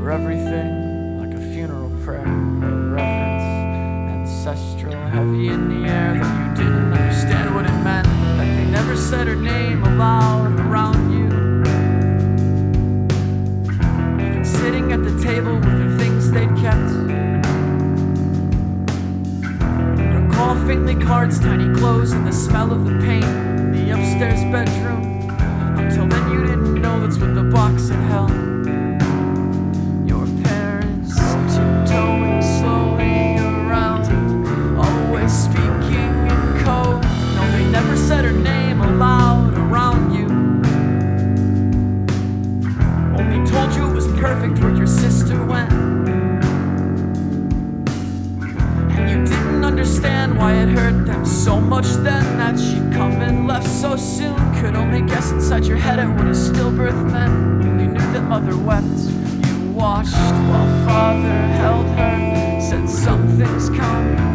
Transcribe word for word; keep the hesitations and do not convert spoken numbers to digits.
for everything, like a funeral prayer, a reverence, ancestral, heavy in the air, that you didn't understand what it meant, that they never said her name aloud around you. Even sitting at the table with her things they'd kept. Recall faintly cards, tiny clothes, and the smell of the paint in the upstairs bedroom. Until then you didn't know that's what the box had held. Your parents tiptoeing slowly around, always speaking in code. No, they never said her name aloud around you. Only told you it was perfect where your sister went. And you didn't understand why it hurt them so much then, that she'd come and left so soon. Could only guess inside your head at what a stillbirth meant. Only knew that mother wept. You watched while father held her, said something's coming.